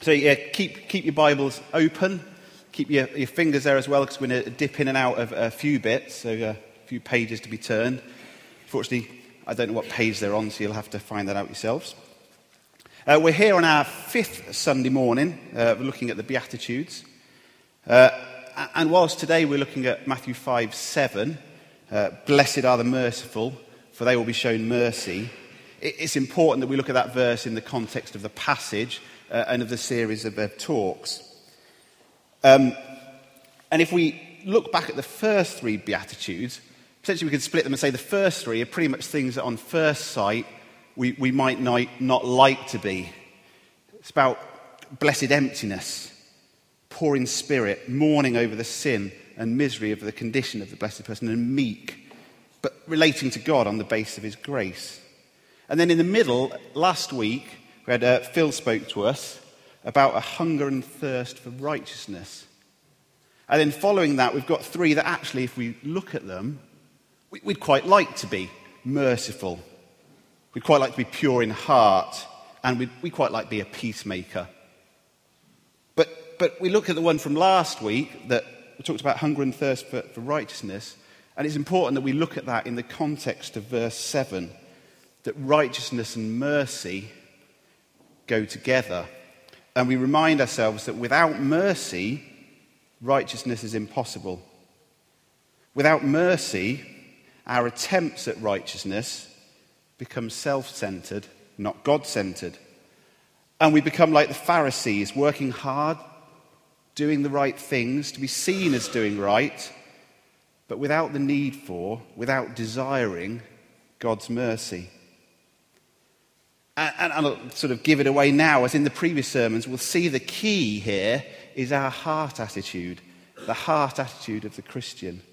So yeah, keep your Bibles open. Keep your fingers there as well, because we're going to dip in and out of a few bits, so a few pages to be turned. Fortunately, I don't know what page they're on, so you'll have to find that out yourselves. We're here on our fifth Sunday morning. We're looking at the Beatitudes. And whilst today we're looking at Matthew 5:7, blessed are the merciful, for they will be shown mercy. It's important that we look at that verse in the context of the passage and of the series of talks. And if we look back at the first three Beatitudes, potentially we could split them and say the first three are pretty much things that on first sight we might not like to be. It's about blessed emptiness, poor in spirit, mourning over the sin and misery of the condition of the blessed person, and meek, but relating to God on the basis of his grace. And then in the middle, last week, we had Phil spoke to us about a hunger and thirst for righteousness. And then following that, we've got three that actually, if we look at them, we'd quite like to be merciful. We'd quite like to be pure in heart, and we'd quite like to be a peacemaker. But we look at the one from last week that we talked about hunger and thirst for righteousness, and it's important that we look at that in the context of verse 7, that righteousness and mercy go together. And we remind ourselves that without mercy, righteousness is impossible. Without mercy, our attempts at righteousness become self-centered, not God-centered. And we become like the Pharisees, working hard, doing the right things, to be seen as doing right, but without the need for, without desiring God's mercy. And I'll sort of give it away now, as in the previous sermons, we'll see the key here is our heart attitude, the heart attitude of the Christian.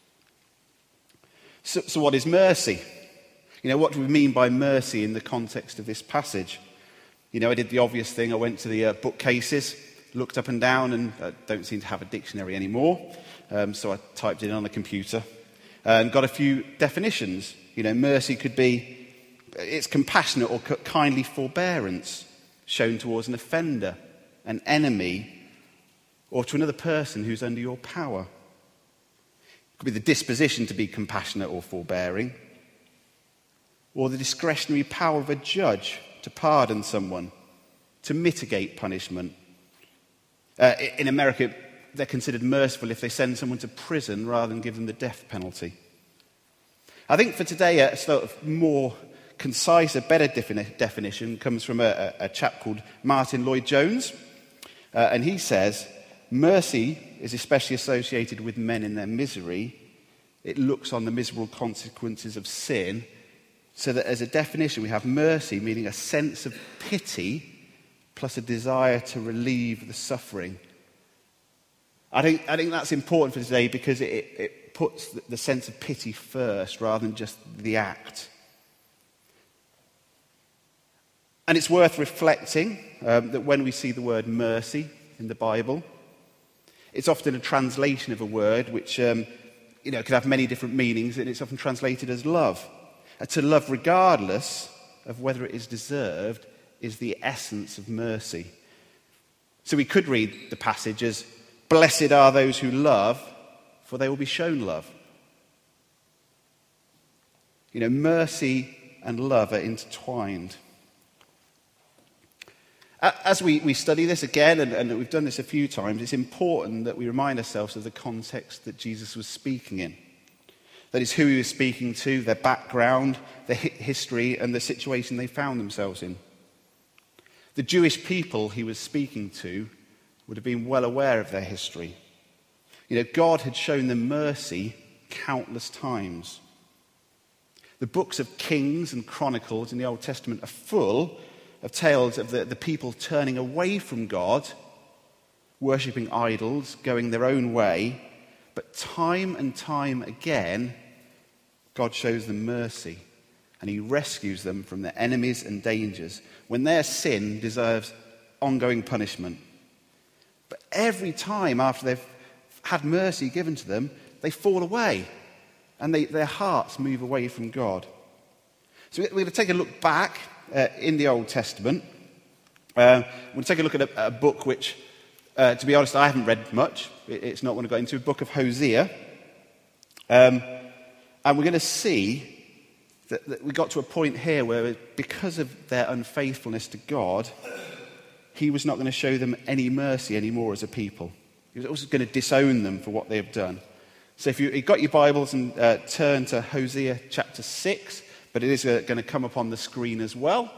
So what is mercy? You know, what do we mean by mercy in the context of this passage? You know, I did the obvious thing. I went to the bookcases, looked up and down, and don't seem to have a dictionary anymore. So I typed it in on the computer and got a few definitions. You know, mercy could be, it's compassionate or kindly forbearance shown towards an offender, an enemy, or to another person who's under your power. It could be the disposition to be compassionate or forbearing, or the discretionary power of a judge to pardon someone, to mitigate punishment. In America, they're considered merciful if they send someone to prison rather than give them the death penalty. I think for today, a sort of more concise, a better definition comes from a chap called Martin Lloyd-Jones. And he says, mercy is especially associated with men in their misery. It looks on the miserable consequences of sin, so that as a definition we have mercy, meaning a sense of pity plus a desire to relieve the suffering. I think that's important for today because it puts the sense of pity first rather than just the act. And it's worth reflecting that when we see the word mercy in the Bible, it's often a translation of a word which could have many different meanings, and it's often translated as love. To love regardless of whether it is deserved is the essence of mercy. So we could read the passage as, blessed are those who love, for they will be shown love. You know, mercy and love are intertwined. As we study this again, and we've done this a few times, it's important that we remind ourselves of the context that Jesus was speaking in. That is, who he was speaking to, their background, their history, and the situation they found themselves in. The Jewish people he was speaking to would have been well aware of their history. You know, God had shown them mercy countless times. The books of Kings and Chronicles in the Old Testament are full of tales of the people turning away from God, worshipping idols, going their own way. But time and time again, God shows them mercy, and he rescues them from their enemies and dangers when their sin deserves ongoing punishment. But every time after they've had mercy given to them, they fall away, and their hearts move away from God. So we're going to take a look back in the Old Testament We'll take a look at a book which, to be honest, I haven't read much. It's not one I got into, a book of Hosea. And we're going to see that we got to a point here where, because of their unfaithfulness to God, he was not going to show them any mercy anymore as a people. He was also going to disown them for what they have done. So if you've got your Bibles, and turn to Hosea chapter 6, but it is going to come up on the screen as well.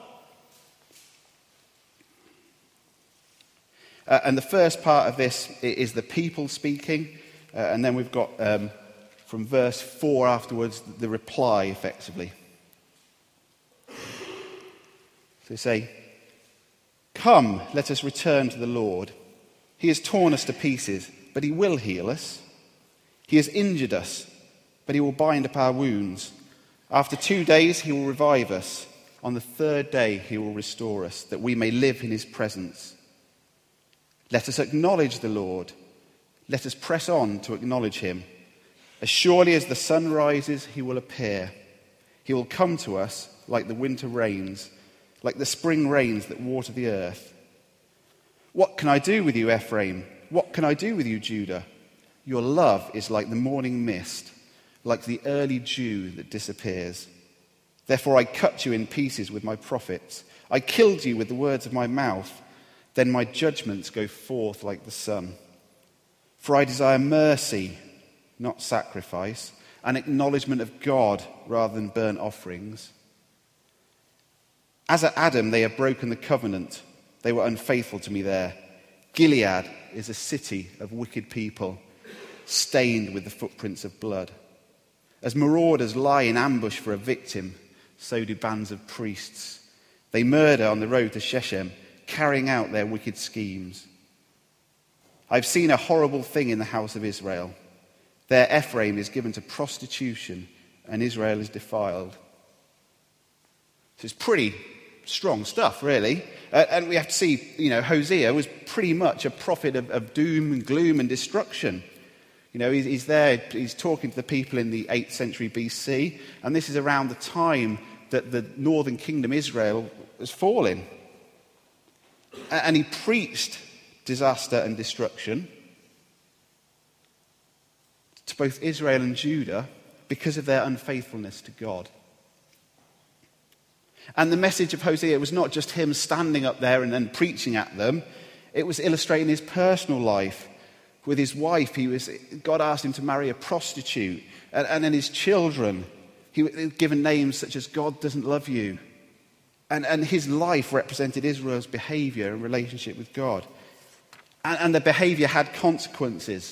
And the first part of this is the people speaking, and then we've got from verse 4 afterwards the reply, effectively. So they say, "Come, let us return to the Lord. He has torn us to pieces, but he will heal us. He has injured us, but he will bind up our wounds. After 2 days he will revive us. On the third day he will restore us, that we may live in his presence. Let us acknowledge the Lord. Let us press on to acknowledge him. As surely as the sun rises, he will appear. He will come to us like the winter rains, like the spring rains that water the earth. What can I do with you, Ephraim? What can I do with you, Judah? Your love is like the morning mist, like the early dew that disappears. Therefore I cut you in pieces with my prophets. I killed you with the words of my mouth. Then my judgments go forth like the sun. For I desire mercy, not sacrifice, an acknowledgement of God rather than burnt offerings. As at Adam they have broken the covenant. They were unfaithful to me there. Gilead is a city of wicked people, stained with the footprints of blood. As marauders lie in ambush for a victim, so do bands of priests. They murder on the road to Shechem, carrying out their wicked schemes. I've seen a horrible thing in the house of Israel. There Ephraim is given to prostitution, and Israel is defiled." So it's pretty strong stuff, really. And we have to see, Hosea was pretty much a prophet of doom and gloom and destruction. He's there, he's talking to the people in the 8th century BC, and this is around the time that the northern kingdom, Israel, was falling. And he preached disaster and destruction to both Israel and Judah because of their unfaithfulness to God. And the message of Hosea was not just him standing up there and then preaching at them. It was illustrating his personal life. With his wife, God asked him to marry a prostitute. And then his children, he was given names such as "God doesn't love you." And his life represented Israel's behavior and relationship with God. And the behavior had consequences.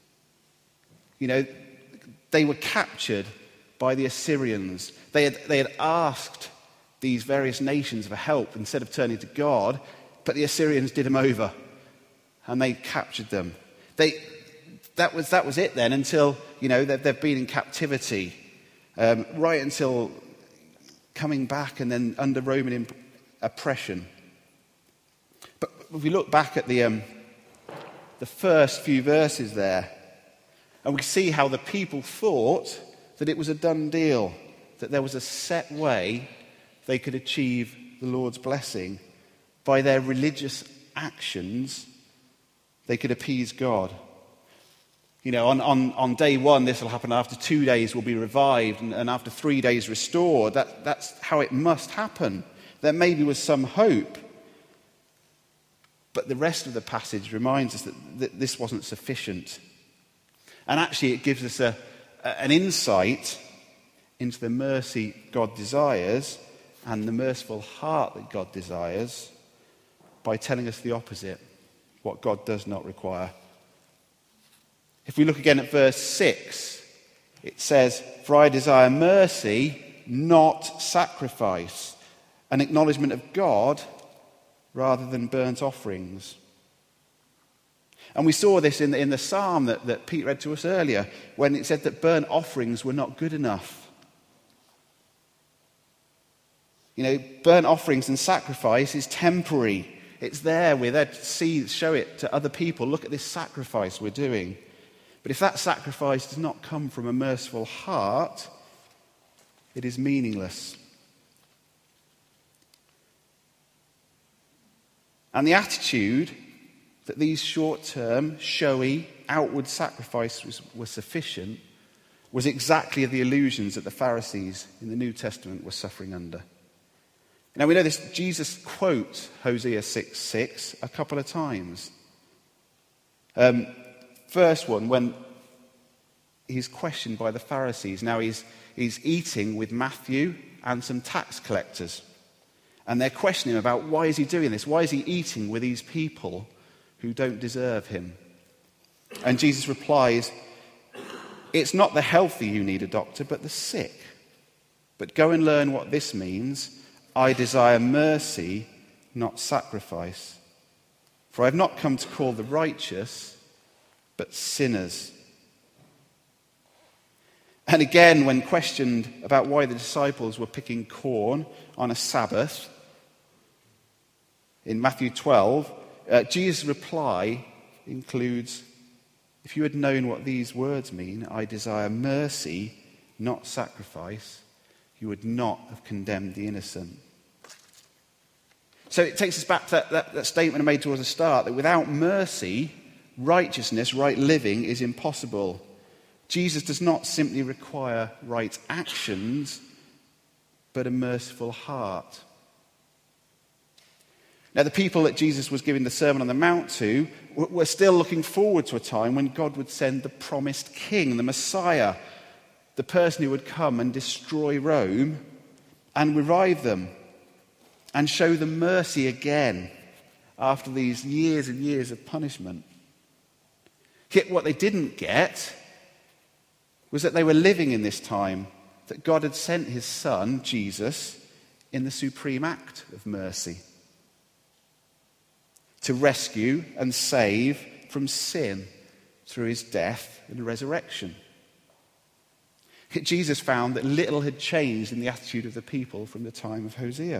They were captured by the Assyrians. They had asked these various nations for help instead of turning to God, but the Assyrians did them over, and they captured them. That was it then, until they've been in captivity, right until coming back and then under Roman oppression. But if we look back at the first few verses there, and we see how the people thought that it was a done deal, that there was a set way they could achieve the Lord's blessing. By their religious actions, they could appease God. On day one, this will happen. After 2 days, we'll be revived, and after 3 days, restored. That's how it must happen. There maybe was some hope. But the rest of the passage reminds us that this wasn't sufficient. And actually, it gives us an insight into the mercy God desires and the merciful heart that God desires by telling us the opposite, what God does not require. If we look again at verse 6, it says, "For I desire mercy, not sacrifice, an acknowledgement of God rather than burnt offerings." And we saw this in the psalm that Pete read to us earlier, when it said that burnt offerings were not good enough. Burnt offerings and sacrifice is temporary. It's there. We're there to show it to other people. Look at this sacrifice we're doing. But if that sacrifice does not come from a merciful heart, it is meaningless. And the attitude that these short-term, showy, outward sacrifices were sufficient was exactly the illusions that the Pharisees in the New Testament were suffering under. Now we know this, Jesus quotes Hosea 6:6 a couple of times. First one, when he's questioned by the Pharisees. Now he's eating with Matthew and some tax collectors. And they're questioning him about why is he doing this? Why is he eating with these people who don't deserve him? And Jesus replies, "It's not the healthy who need a doctor, but the sick. But go and learn what this means. I desire mercy, not sacrifice. For I have not come to call the righteous, but sinners." And again, when questioned about why the disciples were picking corn on a Sabbath, in Matthew 12, Jesus' reply includes, "If you had known what these words mean, I desire mercy, not sacrifice, you would not have condemned the innocent." So it takes us back to that statement I made towards the start, that without mercy, righteousness, right living is impossible. Jesus does not simply require right actions, but a merciful heart. Now, the people that Jesus was giving the Sermon on the Mount to were still looking forward to a time when God would send the promised king, the Messiah, the person who would come and destroy Rome and revive them and show them mercy again after these years and years of punishment. Yet what they didn't get was that they were living in this time that God had sent his son, Jesus, in the supreme act of mercy to rescue and save from sin through his death and resurrection. Yet Jesus found that little had changed in the attitude of the people from the time of Hosea.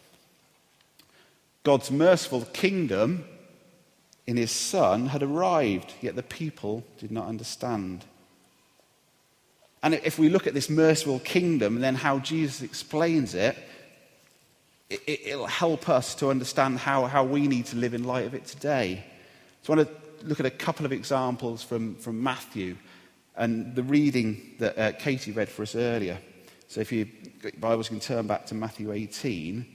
God's merciful kingdom in his son had arrived, yet the people did not understand. And if we look at this merciful kingdom and then how Jesus explains it, it'll help us to understand how we need to live in light of it today. So I want to look at a couple of examples from Matthew and the reading that Katie read for us earlier. So if you got your Bibles, you can turn back to Matthew 18.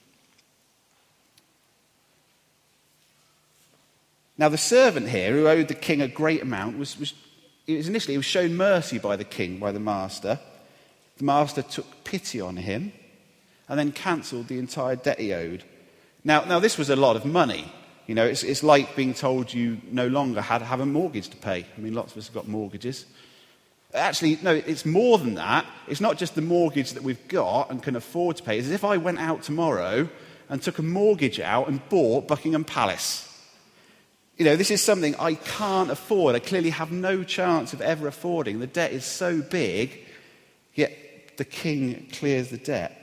Now the servant here, who owed the king a great amount, was shown mercy by the king, by the master. The master took pity on him and then cancelled the entire debt he owed. Now this was a lot of money. You know, it's like being told you no longer have a mortgage to pay. I mean, lots of us have got mortgages. Actually, no, it's more than that. It's not just the mortgage that we've got and can afford to pay. It's as if I went out tomorrow and took a mortgage out and bought Buckingham Palace. You know, this is something I can't afford. I clearly have no chance of ever affording. The debt is so big, yet the king clears the debt.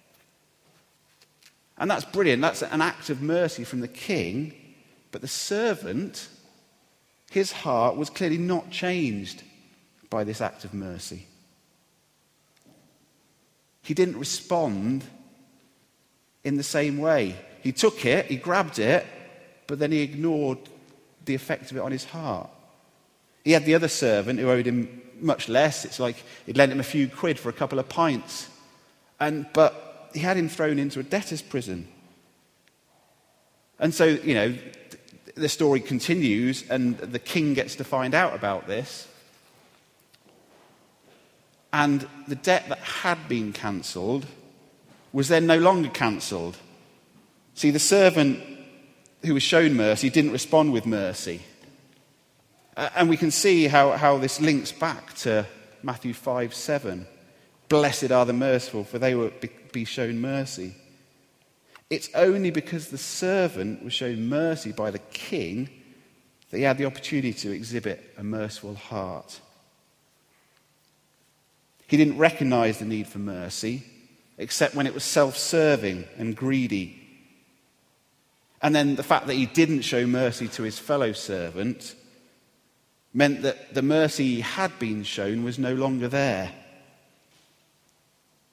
And that's brilliant. That's an act of mercy from the king. But the servant, his heart was clearly not changed by this act of mercy. He didn't respond in the same way. He took it, he grabbed it, but then he ignored the effect of it on his heart. He had the other servant who owed him much less. It's like he'd lent him a few quid for a couple of pints. But he had him thrown into a debtor's prison. And so, you know, the story continues and the king gets to find out about this. And the debt that had been cancelled was then no longer cancelled. See, the servant who was shown mercy didn't respond with mercy. And we can see how this links back to Matthew 5:7. Blessed are the merciful, for they will be shown mercy. It's only because the servant was shown mercy by the king that he had the opportunity to exhibit a merciful heart. He didn't recognize the need for mercy, except when it was self-serving and greedy. And then the fact that he didn't show mercy to his fellow servant meant that the mercy he had been shown was no longer there.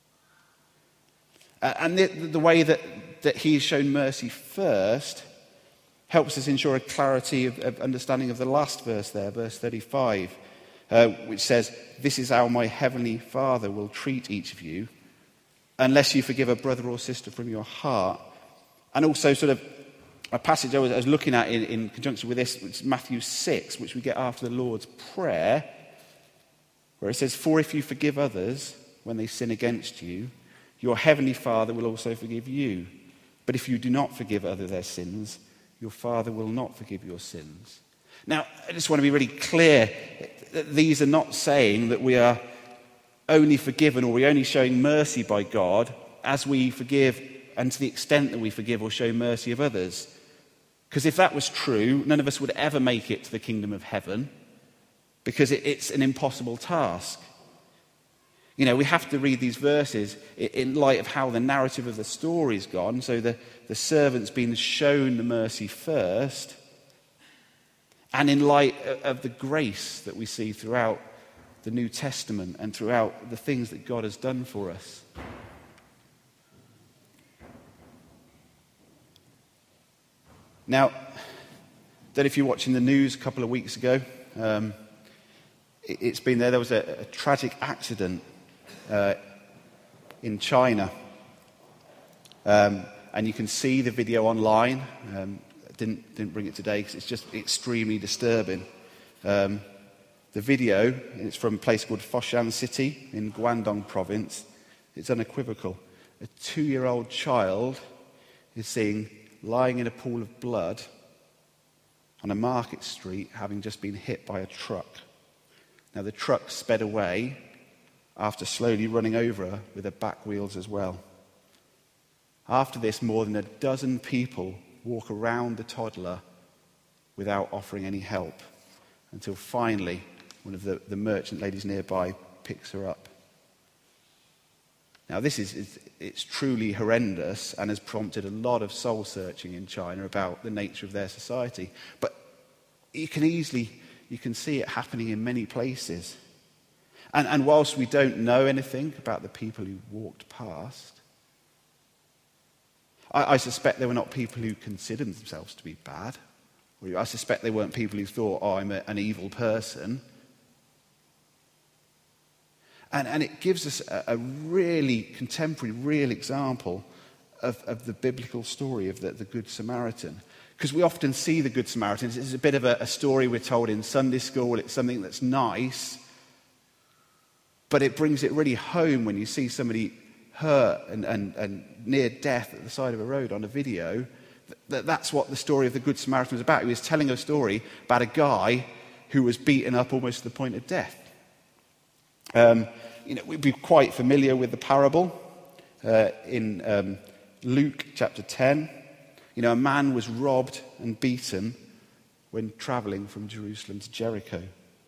And the way that he's shown mercy first helps us ensure a clarity of understanding of the last verse there, verse 35, which says, "This is how my heavenly Father will treat each of you, unless you forgive a brother or sister from your heart." And also sort of a passage I was looking at in conjunction with this, which is Matthew 6, which we get after the Lord's Prayer, where it says, "For if you forgive others when they sin against you, your heavenly Father will also forgive you. But if you do not forgive others their sins, your Father will not forgive your sins." Now, I just want to be really clear that these are not saying that we are only forgiven or we're only showing mercy by God as we forgive and to the extent that we forgive or show mercy of others. Because if that was true, none of us would ever make it to the kingdom of heaven, because it's an impossible task. You know, we have to read these verses in light of how the narrative of the story's gone. So the servant's been shown the mercy first, and in light of the grace that we see throughout the New Testament and throughout the things that God has done for us. Now, I don't know if you're watching the news a couple of weeks ago. It's been there. There was a tragic accident in China. And you can see the video online. I didn't bring it today because it's just extremely disturbing. The video, it's from a place called Foshan City in Guangdong province. It's unequivocal. A 2-year-old child is seen lying in a pool of blood on a market street, having just been hit by a truck. Now, the truck sped away after slowly running over her with her back wheels as well. After this, more than a dozen people walk around the toddler without offering any help, until finally one of the merchant ladies nearby picks her up. Now, it's truly horrendous and has prompted a lot of soul searching in China about the nature of their society. But you can see it happening in many places. And whilst we don't know anything about the people who walked past, I suspect they were not people who considered themselves to be bad. Or I suspect they weren't people who thought, "Oh, I'm an evil person." And it gives us a really contemporary, real example of the biblical story of the Good Samaritan. Because we often see the Good Samaritan as a bit of a story we're told in Sunday school. It's something that's nice, but it brings it really home when you see somebody hurt and near death at the side of a road on a video. That's what the story of the Good Samaritan was about. He was telling a story about a guy who was beaten up almost to the point of death. We'd be quite familiar with the parable in Luke chapter 10. A man was robbed and beaten when travelling from Jerusalem to Jericho.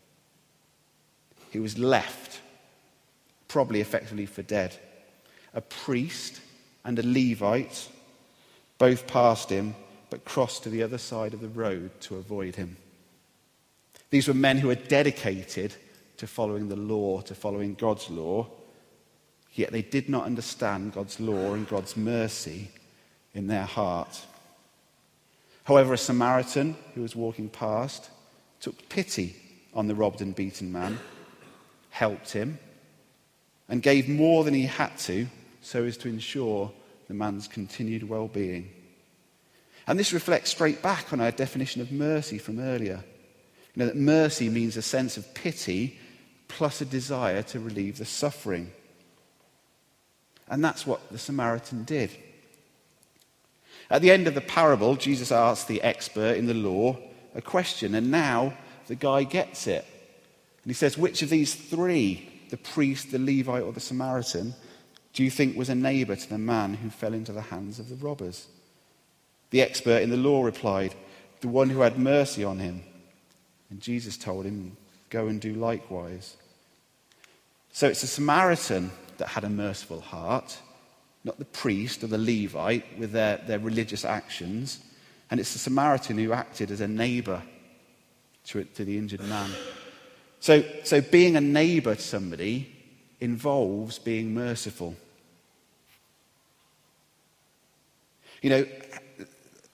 He was left, probably effectively for dead. A priest and a Levite both passed him, but crossed to the other side of the road to avoid him. These were men who were dedicated to following the law, to following God's law, yet they did not understand God's law and God's mercy in their heart. However, a Samaritan who was walking past took pity on the robbed and beaten man, helped him, and gave more than he had to so as to ensure the man's continued well-being. And this reflects straight back on our definition of mercy from earlier. That mercy means a sense of pity plus a desire to relieve the suffering. And that's what the Samaritan did. At the end of the parable, Jesus asked the expert in the law a question, and now the guy gets it. And he says, which of these three, the priest, the Levite, or the Samaritan, do you think was a neighbour to the man who fell into the hands of the robbers? The expert in the law replied, the one who had mercy on him. And Jesus told him, go and do likewise. So it's the Samaritan that had a merciful heart, not the priest or the Levite with their religious actions. And it's the Samaritan who acted as a neighbour to the injured man. So being a neighbour to somebody involves being merciful.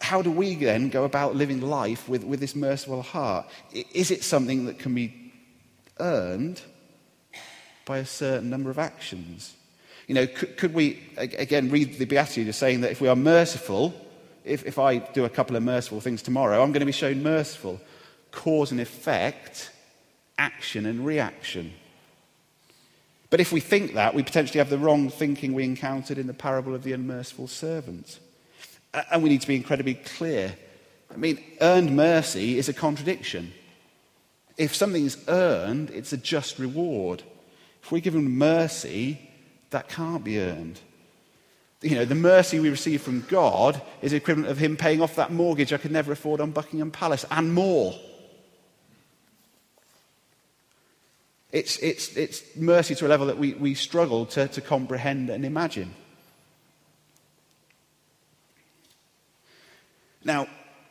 how do we then go about living life with this merciful heart? Is it something that can be earned by a certain number of actions? Could we, again, read the Beatitude as saying that if we are merciful, if I do a couple of merciful things tomorrow, I'm going to be shown merciful. Cause and effect, action and reaction. But if we think that, we potentially have the wrong thinking we encountered in the parable of the unmerciful servant. And we need to be incredibly clear. Earned mercy is a contradiction. If something's earned, it's a just reward. If we're given mercy, that can't be earned. The mercy we receive from God is equivalent of him paying off that mortgage I could never afford on Buckingham Palace, and more. It's mercy to a level that we struggle to comprehend and imagine. Now,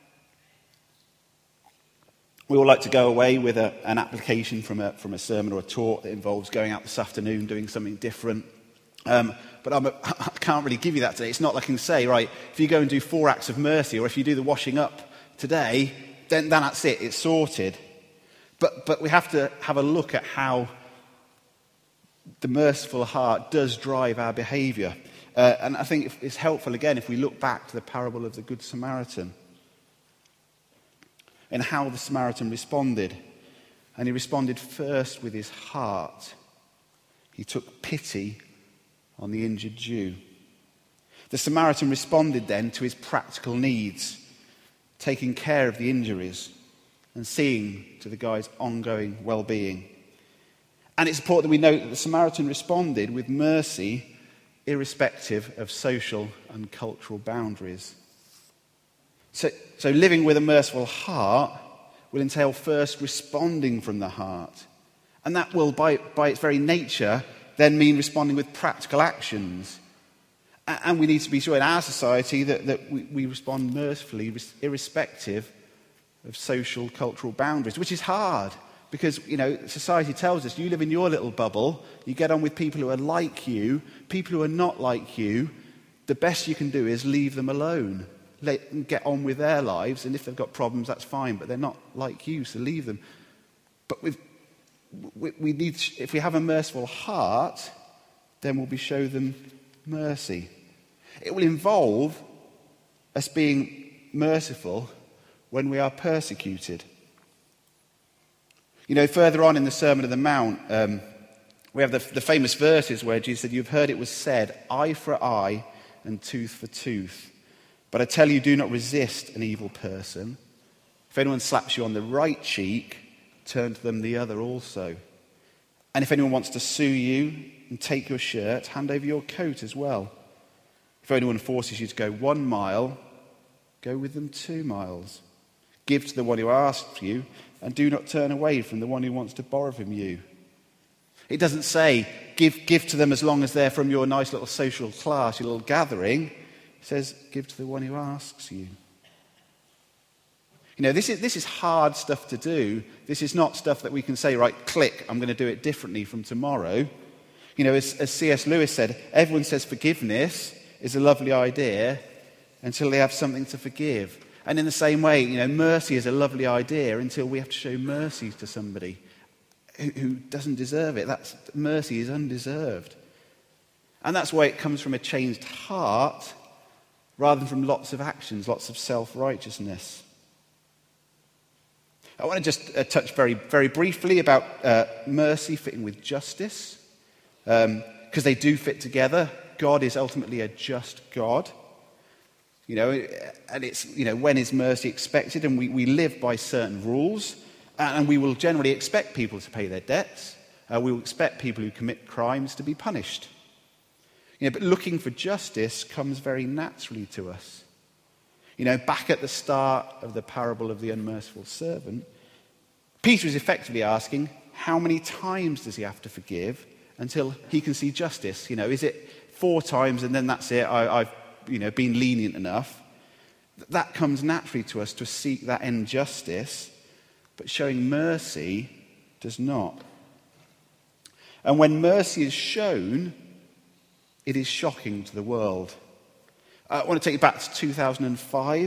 we all like to go away with an application from a sermon or a talk that involves going out this afternoon, doing something different. But I can't really give you that today. It's not like I can say, right, if you go and do 4 acts of mercy, or if you do the washing up today, then that's it, it's sorted. But we have to have a look at how the merciful heart does drive our behaviour. And I think it's helpful, again, if we look back to the parable of the Good Samaritan and how the Samaritan responded. And he responded first with his heart. He took pity on the injured Jew. The Samaritan responded then to his practical needs, taking care of the injuries and seeing to the guy's ongoing well-being. And it's important that we note that the Samaritan responded with mercy irrespective of social and cultural boundaries. So living with a merciful heart will entail first responding from the heart. And that will, by its very nature, then mean responding with practical actions. And we need to be sure in our society that we respond mercifully irrespective of social, cultural boundaries, which is hard because, society tells us you live in your little bubble, you get on with people who are like you, people who are not like you. The best you can do is leave them alone. Let them get on with their lives, and if they've got problems, that's fine, but they're not like you, so leave them. But we need, if we have a merciful heart, then we'll show them mercy. It will involve us being merciful when we are persecuted. Further on in the Sermon on the Mount, we have the famous verses where Jesus said, "You've heard it was said, eye for eye and tooth for tooth. But I tell you, do not resist an evil person. If anyone slaps you on the right cheek, turn to them the other also. And if anyone wants to sue you and take your shirt, hand over your coat as well. If anyone forces you to go 1 mile, go with them 2 miles. Give to the one who asks you, and do not turn away from the one who wants to borrow from you." It doesn't say, give to them as long as they're from your nice little social class, your little gathering. It says, give to the one who asks you. This is hard stuff to do. This is not stuff that we can say, right, click, I'm going to do it differently from tomorrow. As C.S. Lewis said, everyone says forgiveness is a lovely idea until they have something to forgive. And in the same way, mercy is a lovely idea until we have to show mercy to somebody who doesn't deserve it. Mercy is undeserved. And that's why it comes from a changed heart rather than from lots of actions, lots of self-righteousness. I want to just touch very, very briefly about mercy fitting with justice, because they do fit together. God is ultimately a just God. And it's, when is mercy expected? And we live by certain rules, and we will generally expect people to pay their debts. We will expect people who commit crimes to be punished. But looking for justice comes very naturally to us. Back at the start of the parable of the unmerciful servant, Peter is effectively asking, how many times does he have to forgive until he can see justice? Is it 4 times and then that's it, I've been lenient enough? That comes naturally to us to seek that end justice, but showing mercy does not. And when mercy is shown, it is shocking to the world. I want to take you back to 2005.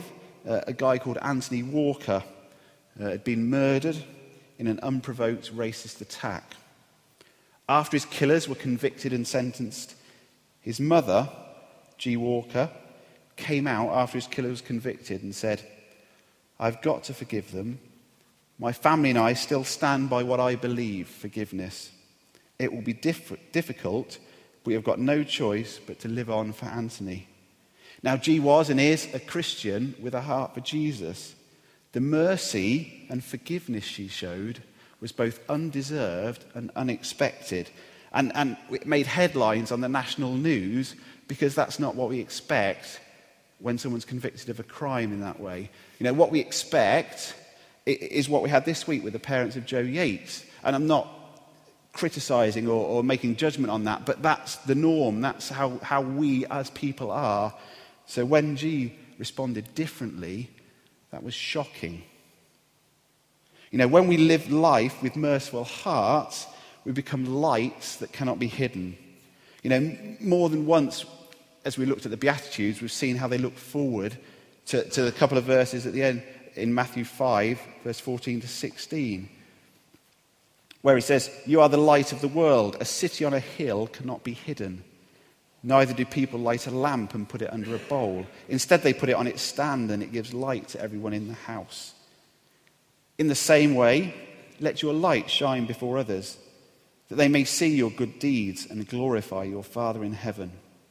a guy called Anthony Walker had been murdered in an unprovoked racist attack. After his killers were convicted and sentenced, his mother, G. Walker, came out after his killer was convicted and said, "I've got to forgive them. My family and I still stand by what I believe, forgiveness. It will be difficult, but we have got no choice but to live on for Anthony." Now, G was and is a Christian with a heart for Jesus. The mercy and forgiveness she showed was both undeserved and unexpected. And it made headlines on the national news because that's not what we expect when someone's convicted of a crime in that way. You know, what we expect is what we had this week with the parents of Joe Yates. And I'm not criticising or making judgment on that, but that's the norm. That's how we as people are. So when G responded differently, that was shocking. You know, when we live life with merciful hearts, we become lights that cannot be hidden. You know, more than once, as we looked at the Beatitudes, we've seen how they look forward to a couple of verses at the end in Matthew 5, verse 14 to 16, where he says, "You are the light of the world. A city on a hill cannot be hidden. Neither do people light a lamp and put it under a bowl. Instead, they put it on its stand, and it gives light to everyone in the house. In the same way, let your light shine before others, that they may see your good deeds and glorify your Father in heaven."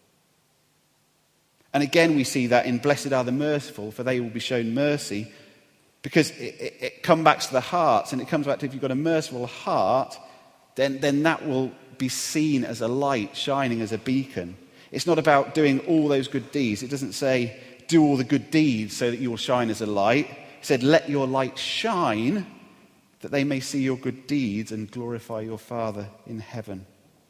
And again, we see that in "Blessed are the merciful, for they will be shown mercy," because it comes back to the hearts, and it comes back to if you've got a merciful heart, then that will be seen as a light shining as a beacon. It's not about doing all those good deeds. It doesn't say, do all the good deeds so that you will shine as a light. It said, let your light shine, that they may see your good deeds and glorify your Father in heaven.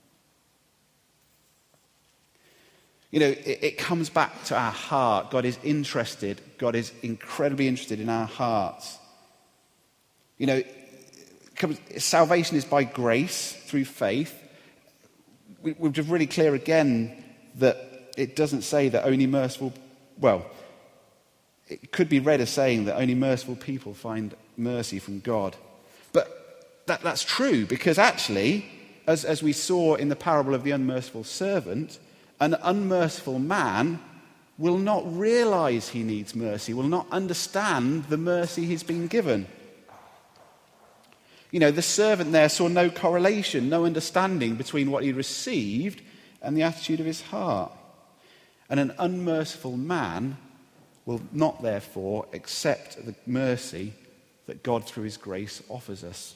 You know, it comes back to our heart. God is interested. God is incredibly interested in our hearts. You know, salvation is by grace through faith. We're just really clear again that it doesn't say that only merciful, well, it could be read as saying that only merciful people find mercy from God. But that's true, because actually, as we saw in the parable of the unmerciful servant, an unmerciful man will not realize he needs mercy, will not understand the mercy he's been given. You know, the servant there saw no correlation, no understanding between what he received and the attitude of his heart. And an unmerciful man will not, therefore, accept the mercy that God, through his grace, offers us.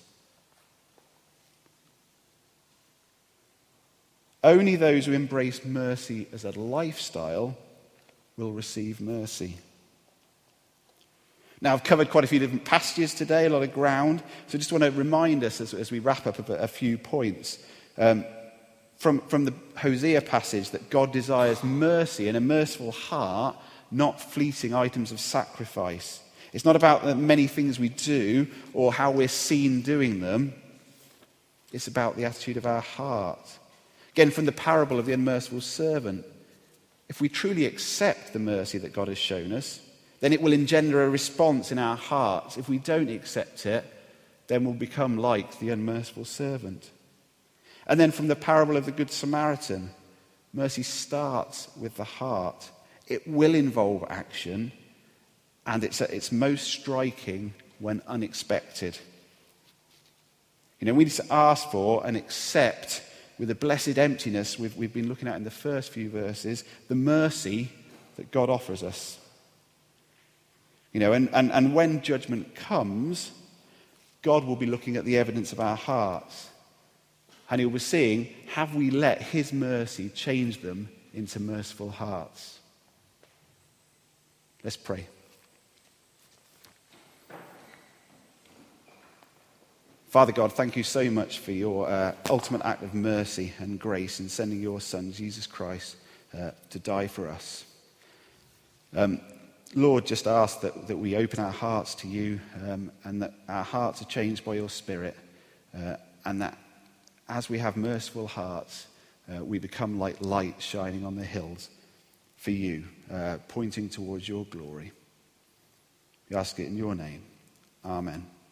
Only those who embrace mercy as a lifestyle will receive mercy. Now, I've covered quite a few different passages today, a lot of ground. So I just want to remind us as we wrap up a few points. From the Hosea passage, that God desires mercy and a merciful heart, not fleeting items of sacrifice. It's not about the many things we do or how we're seen doing them. It's about the attitude of our heart. Again, from the parable of the unmerciful servant, if we truly accept the mercy that God has shown us, then it will engender a response in our hearts. If we don't accept it, then we'll become like the unmerciful servant. And then from the parable of the Good Samaritan, mercy starts with the heart. It will involve action, and it's most striking when unexpected. You know, we need to ask for and accept with a blessed emptiness we've been looking at in the first few verses, the mercy that God offers us. You know, and when judgment comes, God will be looking at the evidence of our hearts. And he'll be seeing, have we let his mercy change them into merciful hearts? Let's pray. Father God, thank you so much for your ultimate act of mercy and grace in sending your Son, Jesus Christ, to die for us. Lord, just ask that we open our hearts to you, and that our hearts are changed by your Spirit, and that as we have merciful hearts, we become like light shining on the hills for you, pointing towards your glory. We ask it in your name. Amen.